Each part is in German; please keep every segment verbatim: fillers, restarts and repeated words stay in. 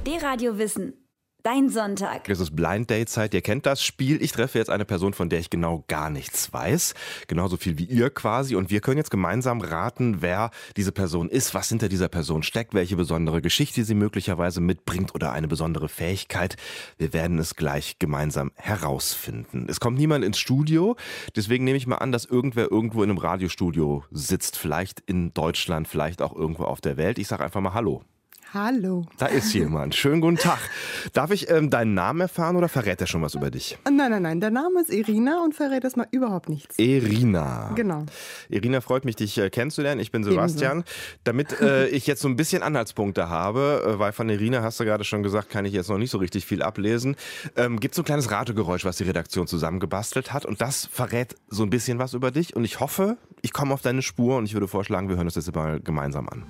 D-Radio Wissen. Dein Sonntag. Es ist Blind Date Zeit, ihr kennt das Spiel. Ich treffe jetzt eine Person, von der ich genau gar nichts weiß. Genauso viel wie ihr quasi. Und wir können jetzt gemeinsam raten, wer diese Person ist, was hinter dieser Person steckt, welche besondere Geschichte sie möglicherweise mitbringt oder eine besondere Fähigkeit. Wir werden es gleich gemeinsam herausfinden. Es kommt niemand ins Studio, deswegen nehme ich mal an, dass irgendwer irgendwo in einem Radiostudio sitzt. Vielleicht in Deutschland, vielleicht auch irgendwo auf der Welt. Ich sage einfach mal Hallo. Hallo. Da ist jemand. Schönen guten Tag. Darf ich ähm, deinen Namen erfahren oder verrät er schon was über dich? Nein, nein, nein. Der Name ist Irina und verrät erstmal überhaupt nichts. Irina. Genau. Irina, freut mich, dich äh, kennenzulernen. Ich bin Sebastian. Ebenso. Damit äh, ich jetzt so ein bisschen Anhaltspunkte habe, äh, weil von Irina, hast du gerade schon gesagt, kann ich jetzt noch nicht so richtig viel ablesen, ähm, gibt es so ein kleines Rategeräusch, was die Redaktion zusammengebastelt hat. Und das verrät so ein bisschen was über dich. Und ich hoffe, ich komme auf deine Spur und ich würde vorschlagen, wir hören uns das jetzt mal gemeinsam an.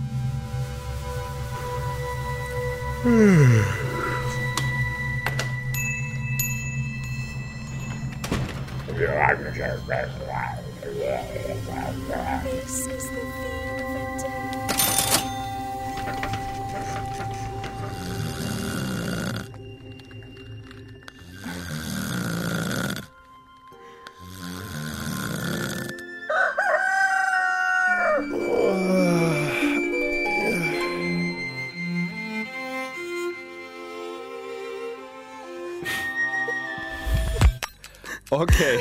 Hm. Okay.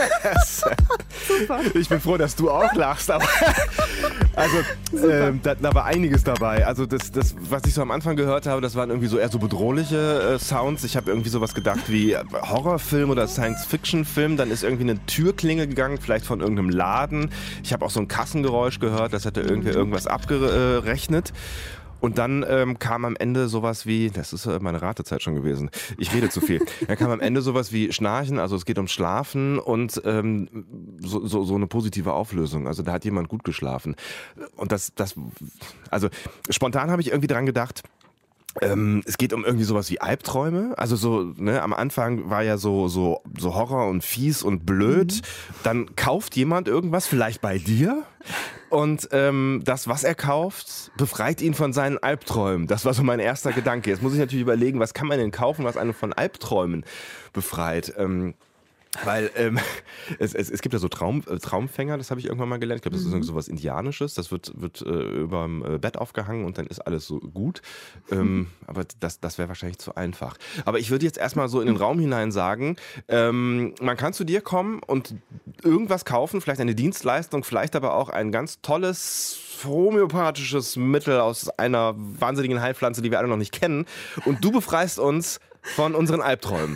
Super. Ich bin froh, dass du auch lachst. Aber also, ähm, da, da war einiges dabei. Also das, das, was ich so am Anfang gehört habe, das waren irgendwie so eher so bedrohliche äh, Sounds. Ich habe irgendwie sowas gedacht wie Horrorfilm oder Science-Fiction-Film. Dann ist irgendwie eine Türklinge gegangen, vielleicht von irgendeinem Laden. Ich habe auch so ein Kassengeräusch gehört, das hätte irgendwer irgendwas abgerechnet. Und dann ähm, kam am Ende sowas wie, das ist äh, meine Ratezeit schon gewesen, ich rede zu viel, dann kam am Ende sowas wie Schnarchen, also es geht ums Schlafen und ähm, so, so, so eine positive Auflösung, also da hat jemand gut geschlafen. Und das, das also spontan habe ich irgendwie dran gedacht, Ähm, es geht um irgendwie sowas wie Albträume. Also so, ne, am Anfang war ja so, so, so Horror und fies und blöd. Mhm. Dann kauft jemand irgendwas, vielleicht bei dir. Und ähm, das, was er kauft, befreit ihn von seinen Albträumen. Das war so mein erster Gedanke. Jetzt muss ich natürlich überlegen, was kann man denn kaufen, was einen von Albträumen befreit. Ähm, Weil ähm, es, es, es gibt ja so Traum, äh, Traumfänger, das habe ich irgendwann mal gelernt. Ich glaube, das ist mhm. so was Indianisches. Das wird, wird äh, überm äh, Bett aufgehangen und dann ist alles so gut. Ähm, mhm. Aber das, das wäre wahrscheinlich zu einfach. Aber ich würde jetzt erstmal so in den Raum hinein sagen, ähm, man kann zu dir kommen und irgendwas kaufen, vielleicht eine Dienstleistung, vielleicht aber auch ein ganz tolles homöopathisches Mittel aus einer wahnsinnigen Heilpflanze, die wir alle noch nicht kennen. Und du befreist uns von unseren Albträumen.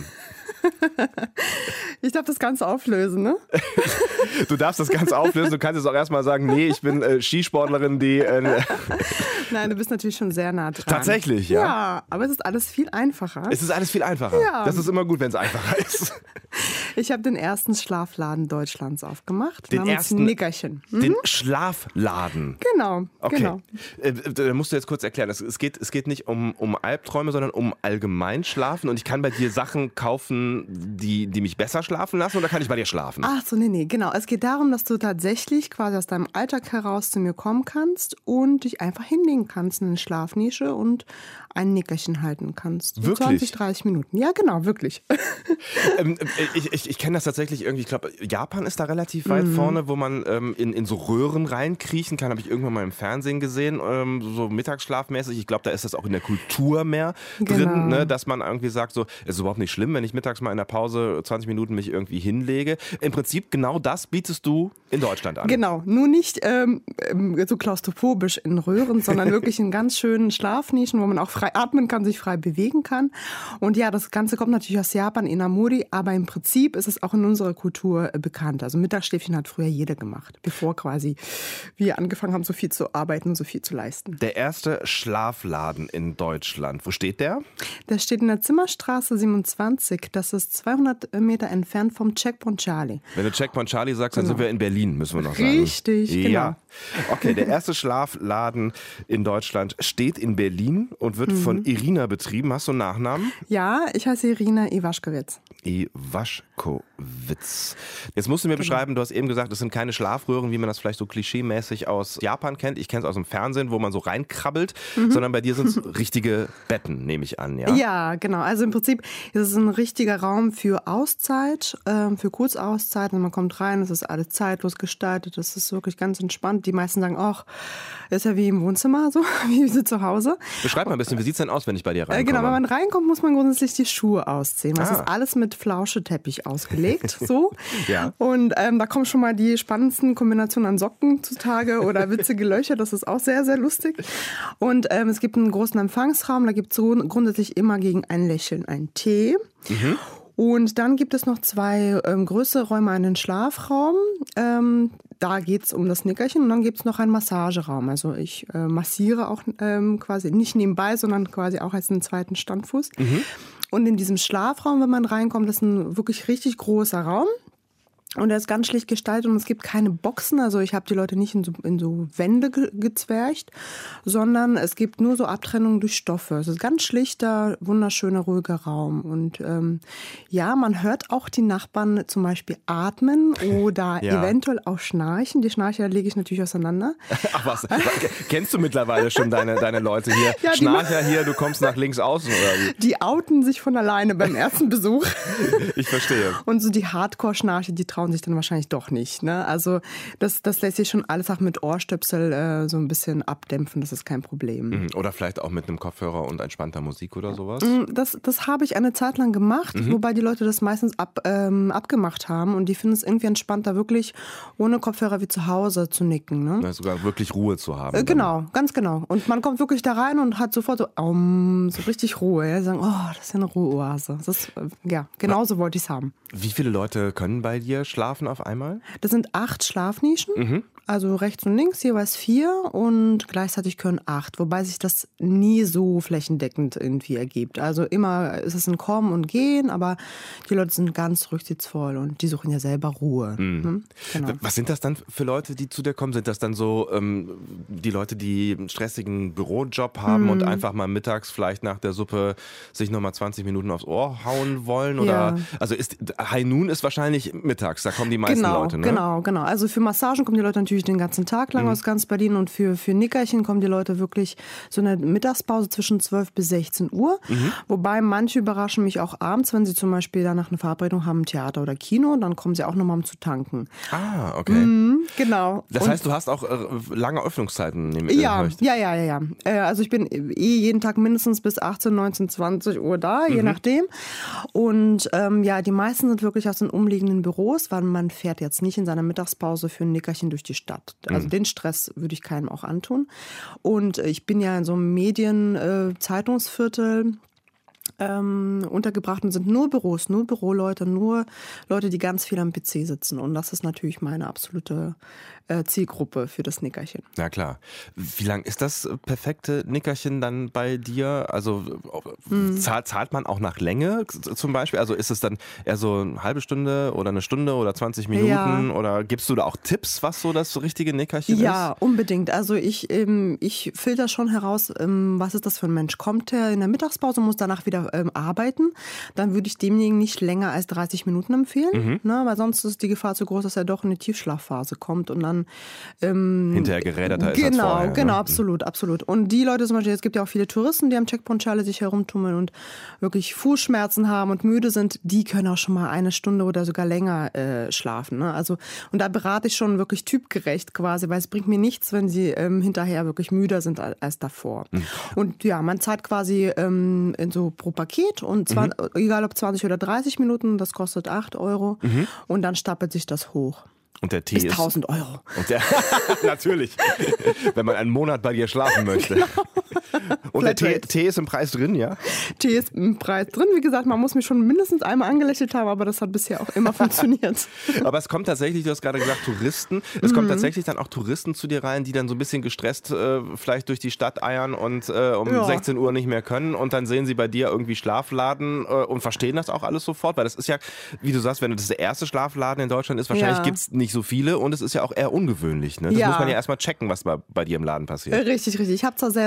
Ich darf das Ganze auflösen, ne? Du darfst das Ganze auflösen. Du kannst jetzt auch erstmal sagen, nee, ich bin äh, Skisportlerin, die... Äh, Nein, du bist natürlich schon sehr nah dran. Tatsächlich, ja? Ja, aber es ist alles viel einfacher. Es ist alles viel einfacher. Ja. Das ist immer gut, wenn es einfacher ist. Ich habe den ersten Schlafladen Deutschlands aufgemacht. Den namens ersten? Nickerchen. Mhm. Den Schlafladen. Genau, okay. genau. Äh, da musst du jetzt kurz erklären. Es, es, geht, es geht nicht um, um Albträume, sondern um allgemein Schlafen. Und ich kann bei dir Sachen kaufen, die, die mich besser schlafen lassen, oder kann ich bei dir schlafen? Ach so, nee, nee, genau. Es geht darum, dass du tatsächlich quasi aus deinem Alltag heraus zu mir kommen kannst und dich einfach hinlegen kannst in eine Schlafnische und ein Nickerchen halten kannst. Wirklich? zwanzig, dreißig Minuten. Ja, genau, wirklich. ähm, ich ich, ich kenne das tatsächlich irgendwie, ich glaube, Japan ist da relativ weit mhm. vorne, wo man ähm, in, in so Röhren reinkriechen kann, habe ich irgendwann mal im Fernsehen gesehen, ähm, so mittagsschlafmäßig. Ich glaube, da ist das auch in der Kultur mehr genau. drin, ne, dass man irgendwie sagt, so, es ist überhaupt nicht schlimm, wenn ich mittags mal in der Pause zwanzig Minuten mich irgendwie hinlege. Im Prinzip genau das bietest du in Deutschland an. Genau, nur nicht ähm, so klaustrophobisch in Röhren, sondern wirklich in ganz schönen Schlafnischen, wo man auch frei atmen kann, sich frei bewegen kann. Und ja, das Ganze kommt natürlich aus Japan, Inamori, aber im Prinzip ist es auch in unserer Kultur äh, bekannt. Also Mittagsschläfchen hat früher jeder gemacht, bevor quasi wir angefangen haben, so viel zu arbeiten und so viel zu leisten. Der erste Schlafladen in Deutschland, wo steht der? Der steht in der Zimmerstraße siebenundzwanzig. Das ist zweihundert Meter entfernt vom Checkpoint Charlie. Wenn du Checkpoint Charlie sagst, dann genau. sind wir in Berlin, müssen wir noch sagen. Richtig, genau. Ja. Okay, der erste Schlafladen in Deutschland steht in Berlin und wird mhm. von Irina betrieben. Hast du einen Nachnamen? Ja, ich heiße Irina Iwaschkowitz. Iwaschkowitz. Markowitz. Jetzt musst du mir genau. beschreiben, du hast eben gesagt, es sind keine Schlafröhren, wie man das vielleicht so klischeemäßig aus Japan kennt. Ich kenne es aus dem Fernsehen, wo man so reinkrabbelt, mhm. sondern bei dir sind es richtige Betten, nehme ich an. Ja? ja, genau. Also im Prinzip ist es ein richtiger Raum für Auszeit, äh, für Kurzauszeit. Und man kommt rein, es ist alles zeitlos gestaltet, es ist wirklich ganz entspannt. Die meisten sagen, ach, ist ja wie im Wohnzimmer, so wie zu Hause. Beschreib mal ein bisschen, wie sieht es denn aus, wenn ich bei dir reinkomme? Äh, genau, wenn man reinkommt, muss man grundsätzlich die Schuhe ausziehen. Das ah. ist alles mit Flauscheteppich ausgelegt, so. ja. Und ähm, da kommen schon mal die spannendsten Kombinationen an Socken zutage oder witzige Löcher. Das ist auch sehr, sehr lustig. Und ähm, es gibt einen großen Empfangsraum. Da gibt es grundsätzlich immer gegen ein Lächeln einen Tee. Mhm. Und dann gibt es noch zwei ähm, größere Räume, einen Schlafraum. Ähm, da geht es um das Nickerchen. Und dann gibt es noch einen Massageraum. Also ich äh, massiere auch ähm, quasi nicht nebenbei, sondern quasi auch als einen zweiten Standfuß. Mhm. Und in diesem Schlafraum, wenn man reinkommt, das ist ein wirklich richtig großer Raum. Und er ist ganz schlicht gestaltet und es gibt keine Boxen. Also ich habe die Leute nicht in so, in so Wände ge- gezwercht, sondern es gibt nur so Abtrennungen durch Stoffe. Es ist ein ganz schlichter, wunderschöner, ruhiger Raum. Und ähm, ja, man hört auch die Nachbarn zum Beispiel atmen oder ja. eventuell auch schnarchen. Die Schnarcher lege ich natürlich auseinander. Ach was, kennst du mittlerweile schon deine, deine Leute hier? Ja, Schnarcher hier, du kommst nach links außen oder wie? Die outen sich von alleine beim ersten Besuch. Ich verstehe. Und so die Hardcore-Schnarcher, die trauen sich dann wahrscheinlich doch nicht. Ne? Also das, das lässt sich schon alles auch mit Ohrstöpsel äh, so ein bisschen abdämpfen, das ist kein Problem. Oder vielleicht auch mit einem Kopfhörer und entspannter Musik oder sowas? Das, das habe ich eine Zeit lang gemacht, mhm. wobei die Leute das meistens ab, ähm, abgemacht haben und die finden es irgendwie entspannter, wirklich ohne Kopfhörer wie zu Hause zu nicken. Ne? Ja, sogar wirklich Ruhe zu haben. Äh, genau, ganz genau. Und man kommt wirklich da rein und hat sofort so, um, so richtig Ruhe. Ja? Sagen, oh, das ist ja eine Ruheoase. Das ist, äh, ja, genauso ja. wollte ich es haben. Wie viele Leute können bei dir schlafen auf einmal? Das sind acht Schlafnischen, mhm. also rechts und links jeweils vier und gleichzeitig können acht, wobei sich das nie so flächendeckend irgendwie ergibt. Also immer ist es ein Kommen und Gehen, aber die Leute sind ganz rücksichtsvoll und die suchen ja selber Ruhe. Mhm. Hm? Genau. Was sind das dann für Leute, die zu dir kommen? Sind das dann so ähm, die Leute, die einen stressigen Bürojob haben mhm. und einfach mal mittags vielleicht nach der Suppe sich nochmal zwanzig Minuten aufs Ohr hauen wollen? Oder ja. Also ist High Noon ist wahrscheinlich mittags, da kommen die meisten genau, Leute, ne? Genau, genau. Also für Massagen kommen die Leute natürlich den ganzen Tag lang mhm. aus ganz Berlin und für, für Nickerchen kommen die Leute wirklich so eine Mittagspause zwischen zwölf bis sechzehn Uhr. Mhm. Wobei manche überraschen mich auch abends, wenn sie zum Beispiel danach eine Verabredung haben, Theater oder Kino, dann kommen sie auch nochmal, um zu tanken. Ah, okay. Mhm, genau. Das und heißt, du hast auch äh, lange Öffnungszeiten? Nehme, äh, ja, ja, ja, ja, ja. Äh, also ich bin eh jeden Tag mindestens bis achtzehn, neunzehn, zwanzig Uhr da, je mhm. nachdem. Und ähm, ja, die meisten sind wirklich aus den umliegenden Büros, weil man fährt jetzt nicht in seiner Mittagspause für ein Nickerchen durch die Stadt. Also mhm. den Stress würde ich keinem auch antun. Und ich bin ja in so einem Medien-Zeitungsviertel ähm, untergebracht und sind nur Büros, nur Büroleute, nur Leute, die ganz viel am P C sitzen. Und das ist natürlich meine absolute äh, Zielgruppe für das Nickerchen. Na klar. Wie lang ist das perfekte Nickerchen dann bei dir? Also hm. zahlt, zahlt man auch nach Länge zum Beispiel? Also ist es dann eher so eine halbe Stunde oder eine Stunde oder zwanzig Minuten? Ja. Oder gibst du da auch Tipps, was so das richtige Nickerchen ja, ist? Ja, unbedingt. Also ich, ähm, ich filter schon heraus, ähm, was ist das für ein Mensch. Kommt er in der Mittagspause und muss danach wieder ähm, arbeiten, dann würde ich demjenigen nicht länger als dreißig Minuten empfehlen, mhm. ne, weil sonst ist die Gefahr zu groß, dass er doch in die Tiefschlafphase kommt und dann ähm, hinterher geräderter ist genau, als vorher. Genau, ne? absolut, absolut. Und die Leute zum Beispiel, es gibt ja auch viele Touristen, die am Checkpoint Charlie sich herumtummeln und wirklich Fußschmerzen haben und müde sind, die können auch schon mal eine Stunde oder sogar länger äh, schlafen. Ne? Also, und da berate ich schon wirklich typgerecht quasi, weil es bringt mir nichts, wenn sie ähm, hinterher wirklich müder sind als, als davor. Mhm. Und ja, man zahlt quasi ähm, in so pro Paket und zwar, mhm. egal ob zwanzig oder dreißig Minuten, das kostet acht Euro mhm. und dann stapelt sich das hoch. Und der Tee bis ist tausend Euro. Und der, natürlich, wenn man einen Monat bei dir schlafen möchte. Genau. Und der Tee, Tee ist im Preis drin, ja? Tee ist im Preis drin. Wie gesagt, man muss mich schon mindestens einmal angelächelt haben, aber das hat bisher auch immer funktioniert. Aber es kommt tatsächlich, du hast gerade gesagt, Touristen. Es mhm. kommt tatsächlich dann auch Touristen zu dir rein, die dann so ein bisschen gestresst äh, vielleicht durch die Stadt eiern und äh, um ja. sechzehn Uhr nicht mehr können. Und dann sehen sie bei dir irgendwie Schlafladen äh, und verstehen das auch alles sofort. Weil das ist ja, wie du sagst, wenn das der erste Schlafladen in Deutschland ist, wahrscheinlich ja. gibt es nicht so viele und es ist ja auch eher ungewöhnlich. Ne? Das ja. muss man ja erstmal checken, was bei, bei dir im Laden passiert. Richtig, richtig. Ich habe zwar sehr, sehr viel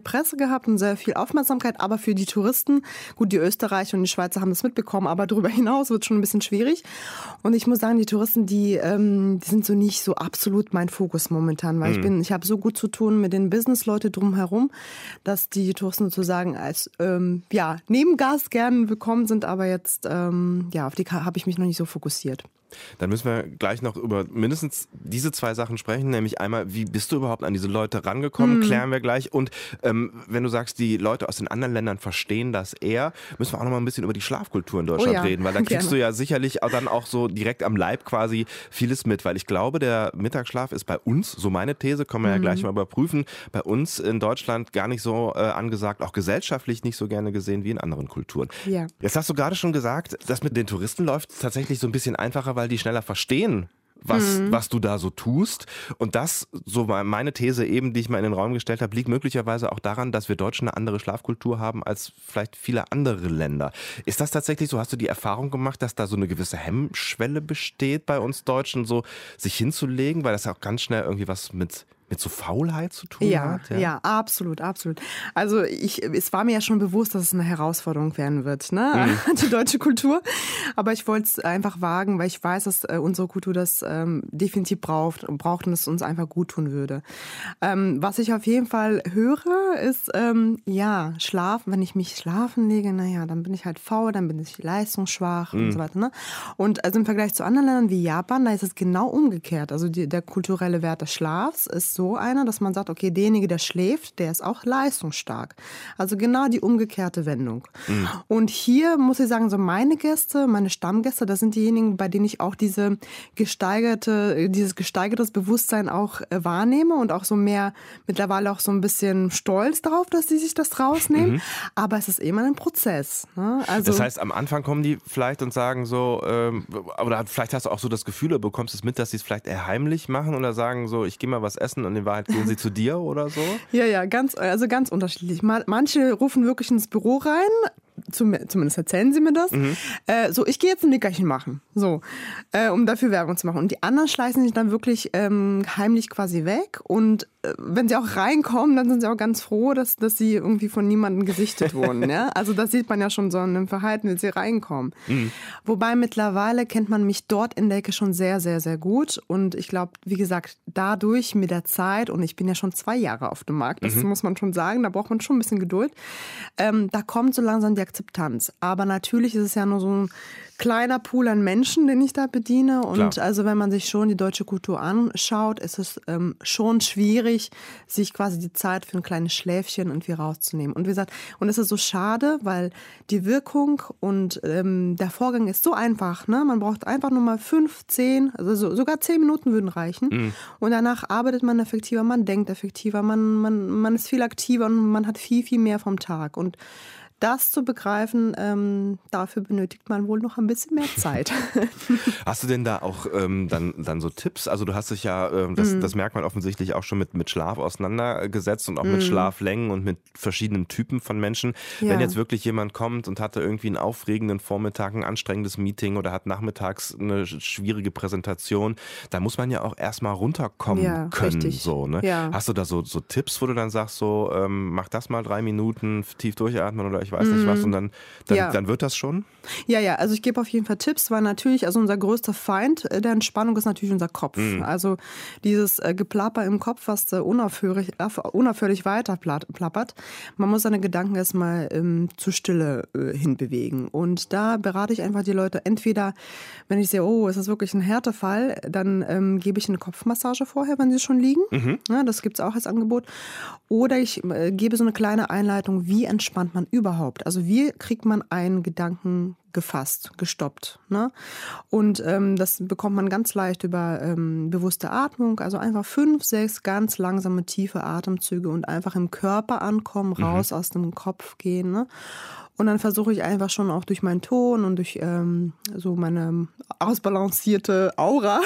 Presse gehabt und sehr viel Aufmerksamkeit, aber für die Touristen, gut, die Österreicher und die Schweizer haben das mitbekommen, aber darüber hinaus wird es schon ein bisschen schwierig. Und ich muss sagen, die Touristen, die, ähm, die sind so nicht so absolut mein Fokus momentan, weil mhm. ich bin, ich habe so gut zu tun mit den Business-Leuten drumherum, dass die Touristen sozusagen als ähm, ja, Nebengast gern willkommen sind, aber jetzt ähm, ja, auf die habe ich mich noch nicht so fokussiert. Dann müssen wir gleich noch über mindestens diese zwei Sachen sprechen, nämlich einmal, wie bist du überhaupt an diese Leute rangekommen, hm. klären wir gleich. Und ähm, wenn du sagst, die Leute aus den anderen Ländern verstehen das eher, müssen wir auch noch mal ein bisschen über die Schlafkultur in Deutschland oh ja. reden, weil da kriegst Gerne. du ja sicherlich auch dann auch so direkt am Leib quasi vieles mit, weil ich glaube, der Mittagsschlaf ist bei uns, so meine These, können wir ja gleich mal überprüfen, bei uns in Deutschland gar nicht so äh, angesagt, auch gesellschaftlich nicht so gerne gesehen wie in anderen Kulturen. Ja. Jetzt hast du gerade schon gesagt, das mit den Touristen läuft tatsächlich so ein bisschen einfacher, weil die schneller verstehen, was, mhm. was du da so tust. Und das, so meine These eben, die ich mal in den Raum gestellt habe, liegt möglicherweise auch daran, dass wir Deutschen eine andere Schlafkultur haben als vielleicht viele andere Länder. Ist das tatsächlich so? Hast du die Erfahrung gemacht, dass da so eine gewisse Hemmschwelle besteht bei uns Deutschen, so sich hinzulegen? Weil das ja auch ganz schnell irgendwie was mit mit so Faulheit zu tun ja, hat? Ja, ja, absolut, absolut. Also ich, es war mir ja schon bewusst, dass es eine Herausforderung werden wird, ne? Mhm. Die deutsche Kultur. Aber ich wollte es einfach wagen, weil ich weiß, dass äh, unsere Kultur das ähm, definitiv braucht, braucht und es uns einfach gut tun würde. Ähm, was ich auf jeden Fall höre, ist, ähm, ja, schlafen. Wenn ich mich schlafen lege, naja, dann bin ich halt faul, dann bin ich leistungsschwach mhm. und so weiter. Ne? Und also im Vergleich zu anderen Ländern wie Japan, da ist es genau umgekehrt. Also die, der kulturelle Wert des Schlafs ist so einer, dass man sagt, okay, derjenige, der schläft, der ist auch leistungsstark. Also genau die umgekehrte Wendung. Mhm. Und hier muss ich sagen, so meine Gäste, meine Stammgäste, das sind diejenigen, bei denen ich auch diese gesteigerte, dieses gesteigertes Bewusstsein auch äh, wahrnehme und auch so mehr, mittlerweile auch so ein bisschen stolz darauf, dass sie sich das rausnehmen. Mhm. Aber es ist immer ein Prozess. Ne? Also, das heißt, am Anfang kommen die vielleicht und sagen so, ähm, oder vielleicht hast du auch so das Gefühl, oder bekommst du es mit, dass sie es vielleicht eher heimlich machen oder sagen so, ich gehe mal was essen und in Wahrheit gehen sie zu dir oder so? Ja, ja, ganz, also ganz unterschiedlich. Manche rufen wirklich ins Büro rein, zumindest erzählen sie mir das. Mhm. Äh, so, ich gehe jetzt ein Nickerchen machen, so, äh, um dafür Werbung zu machen. Und die anderen schleißen sich dann wirklich ähm, heimlich quasi weg. Und äh, wenn sie auch reinkommen, dann sind sie auch ganz froh, dass, dass sie irgendwie von niemandem gesichtet wurden. Ja? Also das sieht man ja schon so in dem Verhalten, wenn sie reinkommen. Mhm. Wobei mittlerweile kennt man mich dort in der Ecke schon sehr, sehr, sehr gut. Und ich glaube, wie gesagt, dadurch mit der Zeit, und ich bin ja schon zwei Jahre auf dem Markt, das mhm. muss man schon sagen, da braucht man schon ein bisschen Geduld, ähm, da kommt so langsam die Akzeptanz. Aber natürlich ist es ja nur so ein kleiner Pool an Menschen, den ich da bediene. Und Klar. also wenn man sich schon die deutsche Kultur anschaut, ist es ähm, schon schwierig, sich quasi die Zeit für ein kleines Schläfchen irgendwie rauszunehmen. Und wie gesagt, und es ist so schade, weil die Wirkung und ähm, der Vorgang ist so einfach. Ne? Man braucht einfach nur mal fünf, zehn, also so, sogar zehn Minuten würden reichen. Mhm. Und danach arbeitet man effektiver, man denkt effektiver, man, man, man ist viel aktiver und man hat viel, viel mehr vom Tag. Und das zu begreifen, ähm, dafür benötigt man wohl noch ein bisschen mehr Zeit. Hast du denn da auch ähm, dann, dann so Tipps? Also du hast dich ja, ähm, das, mm. das merkt man offensichtlich auch schon mit, mit Schlaf auseinandergesetzt und auch mm. mit Schlaflängen und mit verschiedenen Typen von Menschen. Ja. Wenn jetzt wirklich jemand kommt und hatte irgendwie einen aufregenden Vormittag, ein anstrengendes Meeting oder hat nachmittags eine schwierige Präsentation, da muss man ja auch erstmal runterkommen ja, können. Richtig. So, ne? Ja. Hast du da so, so Tipps, wo du dann sagst, so ähm, mach das mal drei Minuten, tief durchatmen oder ich weiß nicht was und dann, dann, ja. dann wird das schon? Ja, ja, also ich gebe auf jeden Fall Tipps, weil natürlich, also unser größter Feind der Entspannung ist natürlich unser Kopf. Mhm. Also dieses äh, Geplapper im Kopf, was äh, unaufhörlich, äh, unaufhörlich weiter plappert. Man muss seine Gedanken erstmal ähm, zur Stille äh, hinbewegen. Und da berate ich einfach die Leute, entweder, wenn ich sehe, oh, es ist wirklich ein Härtefall, dann ähm, gebe ich eine Kopfmassage vorher, wenn sie schon liegen. Mhm. Ja, das gibt es auch als Angebot. Oder ich äh, gebe so eine kleine Einleitung, wie entspannt man überhaupt. Also wie kriegt man einen Gedanken gefasst, gestoppt. Ne? Und ähm, das bekommt man ganz leicht über ähm, bewusste Atmung, also einfach fünf, sechs ganz langsame, tiefe Atemzüge und einfach im Körper ankommen, raus mhm. aus dem Kopf gehen. Ne? Und dann versuche ich einfach schon auch durch meinen Ton und durch ähm, so meine ausbalancierte Aura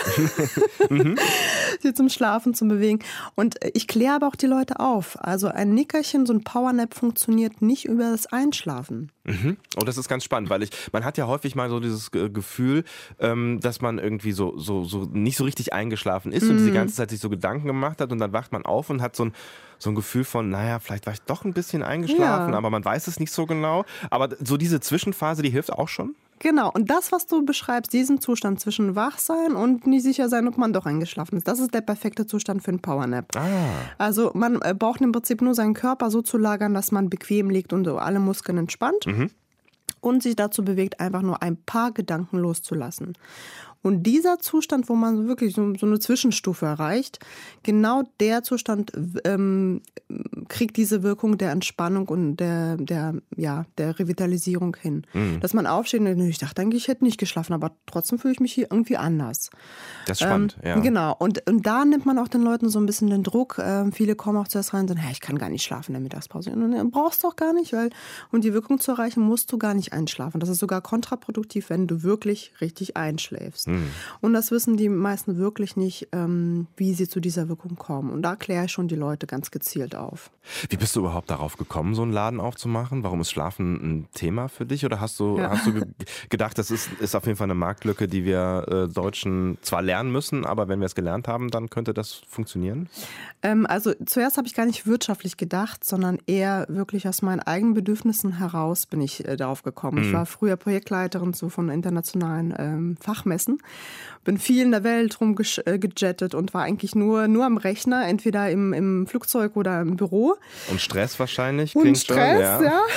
sie zum Schlafen zu bewegen. Und ich kläre aber auch die Leute auf. Also ein Nickerchen, so ein Powernap funktioniert nicht über das Einschlafen. Mhm. Oh, das ist ganz spannend, weil ich, man hat ja häufig mal so dieses Gefühl, ähm, dass man irgendwie so, so, so nicht so richtig eingeschlafen ist mhm. und die ganze Zeit sich so Gedanken gemacht hat und dann wacht man auf und hat so ein so ein Gefühl von, naja, vielleicht war ich doch ein bisschen eingeschlafen, ja. aber man weiß es nicht so genau. Aber so diese Zwischenphase, die hilft auch schon? Genau, und das, was du beschreibst, diesen Zustand zwischen Wachsein und nie sicher sein, ob man doch eingeschlafen ist, das ist der perfekte Zustand für einen Powernap. Ah. Also man braucht im Prinzip nur seinen Körper so zu lagern, dass man bequem liegt und so alle Muskeln entspannt Mhm. und sich dazu bewegt, einfach nur ein paar Gedanken loszulassen. Und dieser Zustand, wo man wirklich so, so eine Zwischenstufe erreicht, genau der Zustand ähm, kriegt diese Wirkung der Entspannung und der, der, ja, der Revitalisierung hin. Mhm. Dass man aufsteht und denkt, ich dachte eigentlich, ich hätte nicht geschlafen, aber trotzdem fühle ich mich hier irgendwie anders. Das ist spannend, ähm, ja. Genau, und, und da nimmt man auch den Leuten so ein bisschen den Druck. Ähm, viele kommen auch zuerst rein und sagen, hey, ich kann gar nicht schlafen in der Mittagspause. Und dann brauchst du auch gar nicht, weil um die Wirkung zu erreichen, musst du gar nicht einschlafen. Das ist sogar kontraproduktiv, wenn du wirklich richtig einschläfst. Und das wissen die meisten wirklich nicht, ähm, wie sie zu dieser Wirkung kommen. Und da kläre ich schon die Leute ganz gezielt auf. Wie bist du überhaupt darauf gekommen, so einen Laden aufzumachen? Warum ist Schlafen ein Thema für dich? Oder hast du, ja. hast du ge- gedacht, das ist, ist auf jeden Fall eine Marktlücke, die wir äh, Deutschen zwar lernen müssen, aber wenn wir es gelernt haben, dann könnte das funktionieren? Ähm, also zuerst habe ich gar nicht wirtschaftlich gedacht, sondern eher wirklich aus meinen eigenen Bedürfnissen heraus bin ich äh, darauf gekommen. Mhm. Ich war früher Projektleiterin so von internationalen ähm, Fachmessen. Bin viel in der Welt rumgejettet und war eigentlich nur, nur am Rechner, entweder im, im Flugzeug oder im Büro. Und Stress wahrscheinlich? Und klingt Stress, schon, ja. ja.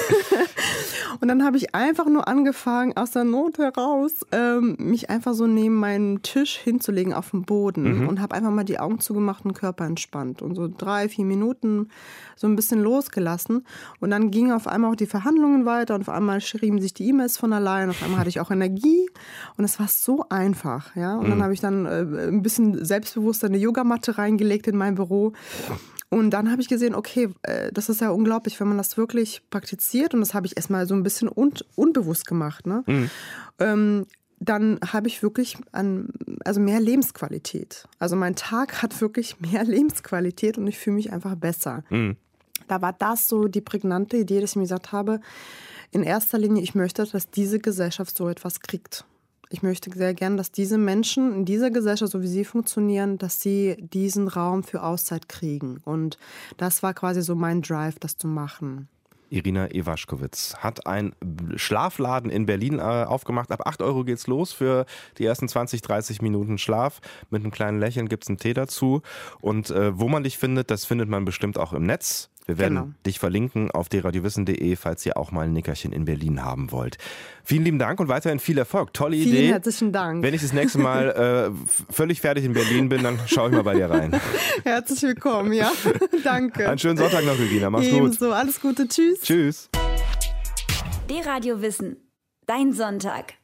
Und dann habe ich einfach nur angefangen, aus der Not heraus, ähm, mich einfach so neben meinen Tisch hinzulegen auf dem Boden mhm. und habe einfach mal die Augen zugemacht und den Körper entspannt. Und so drei, vier Minuten so ein bisschen losgelassen. Und dann gingen auf einmal auch die Verhandlungen weiter und auf einmal schrieben sich die E-Mails von allein. Auf einmal hatte ich auch Energie und es war so einfach. Ja? Und mhm. dann habe ich dann äh, ein bisschen selbstbewusster eine Yogamatte reingelegt in mein Büro. Und dann habe ich gesehen, okay, das ist ja unglaublich, wenn man das wirklich praktiziert. Und das habe ich erstmal so ein bisschen un- unbewusst gemacht. Ne? Mhm. Ähm, dann habe ich wirklich an, also mehr Lebensqualität. Also mein Tag hat wirklich mehr Lebensqualität und ich fühle mich einfach besser. Mhm. Da war das so die prägnante Idee, dass ich mir gesagt habe, in erster Linie, ich möchte, dass diese Gesellschaft so etwas kriegt. Ich möchte sehr gern, dass diese Menschen in dieser Gesellschaft, so wie sie funktionieren, dass sie diesen Raum für Auszeit kriegen. Und das war quasi so mein Drive, das zu machen. Irina Ewaschkowitz hat einen Schlafladen in Berlin äh, aufgemacht. Ab acht Euro geht's los für die ersten zwanzig, dreißig Minuten Schlaf. Mit einem kleinen Lächeln gibt's einen Tee dazu. Und äh, wo man dich findet, das findet man bestimmt auch im Netz. Wir werden genau. dich verlinken auf d radio wissen punkt de, falls ihr auch mal ein Nickerchen in Berlin haben wollt. Vielen lieben Dank und weiterhin viel Erfolg. Tolle Vielen Idee. Vielen herzlichen Dank. Wenn ich das nächste Mal äh, völlig fertig in Berlin bin, dann schaue ich mal bei dir rein. Herzlich willkommen, ja. Danke. Einen schönen Sonntag noch, Irina. Mach's Ebenso. gut. Alles Gute. Tschüss. Tschüss. D-Radio Wissen. Dein Sonntag.